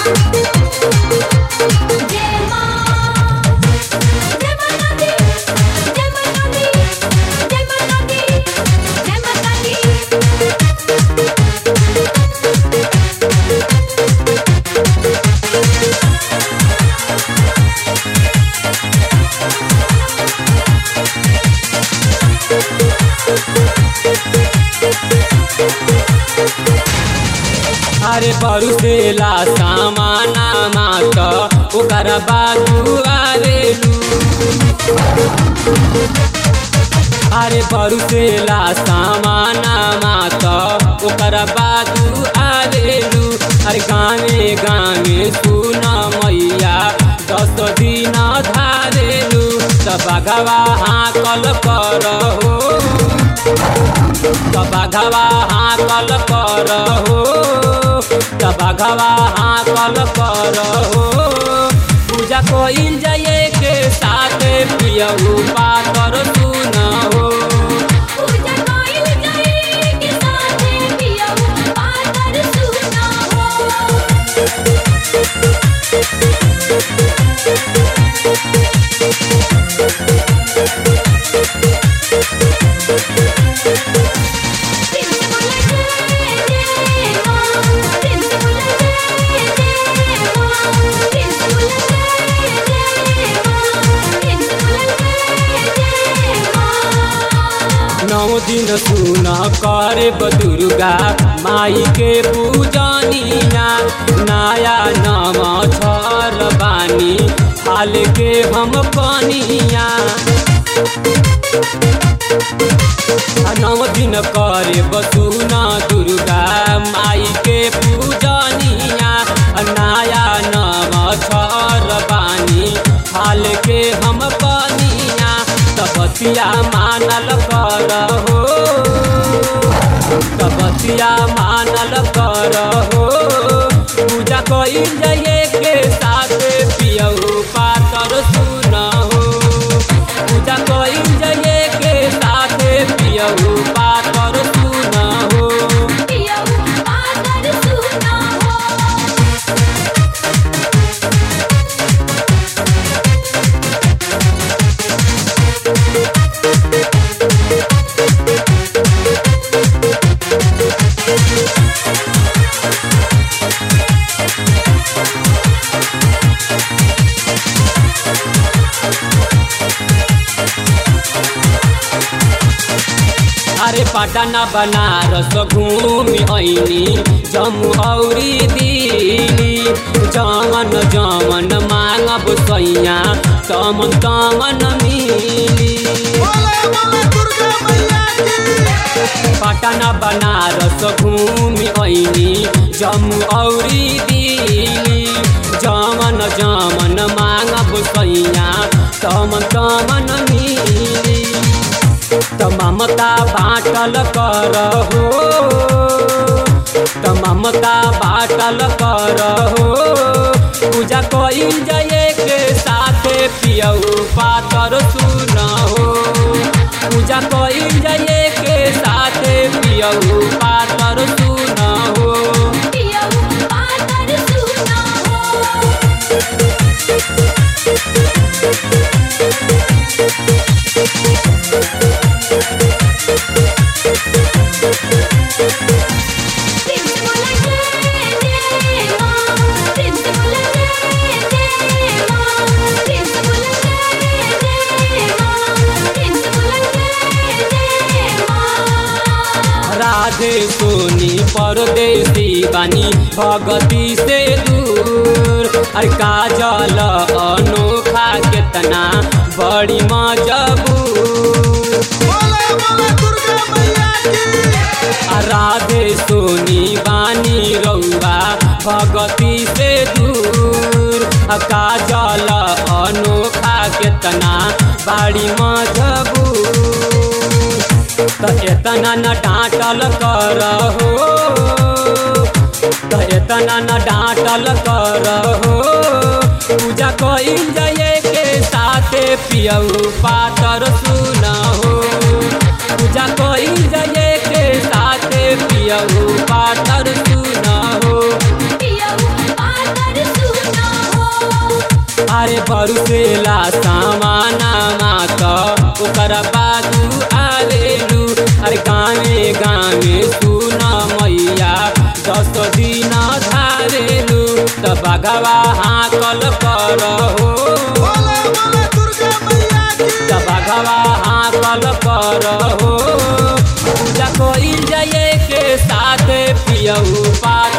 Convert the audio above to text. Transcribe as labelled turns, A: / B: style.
A: अरे बरुसेला सामाना मात ओकर बाजू आवेलू। अरे बरुसेला सामाना मात ओकर बाजू आवेलू। अरे गामे गामे सुन मैया 10 दिन धारेलू। तब बाघवा हाकल करहो, तब बाघवा हाकल करहो, तब बाघवा हाकल करहो। पूजा कोइल जाए के साथ पियऊ पातर सुनहो।
B: पूजा कोइल जाए के साथ पियऊ पातर सुनहो।
A: नौ दिन सुन करे दुर्गा माई के पूजनिया। नया नम छर बानी हाल के हम कनिया। 9 दिन करे सुन दुर्गा माई के पूजनिया। नया नम छर बानी हाल के हम कनिया। तपतिया मानल करहो, तपतिया मानल करहो। पूजा कइल जाए के साथ पियऊ पातर सुनहो। पूजा कइल जाए के साथ पियऊ पातर सुनहो।
B: पियऊ पातर सुनहो।
A: अरे पटना बनारस घूमि ऐनी जम्मू औरी दिल्ली। जमन जमन मांगब सैया तमन तमन मिली। पटना बनारस घूमि ऐनी जम्मू औरी दिल्ली। जमन जमन मांगब सैया तमन तमन मिली। ममता बाटल करहो, ममता बाटल करहो। पूजा कइल जाए के साथ पियऊ पातर सुनहो। पूजा कइल जाए के साथ पियऊ पातर सुनहो।
B: पियऊ पातर सुनहो।
A: राधे सोनी परदेसी बानी भगती से दूर। अरे काजल अनोखा केतना बड़ी मजबूर। राधे सोनी बानी रउआ भगती से दूर। काजल अनोखा केतना बड़ी मजबूर। तो एतना न डांटल करहो, तो एतना न डांटल करहो। पूजा कइल जाए के साथ पियऊ पातर सुनहो। पूजा कइल जाए के साथ पियऊ पातर सुनहो।
B: पियऊ पातर
A: अरे बरुसेला सामाना मात ओकर बाजू आवेलू अरे गावे गावे सुन मैया 10 दिन धारेलू त बघवा हाकल करहो त बघवा हाकल करहो पूजा कोइल जाए के साथ पियऊ पात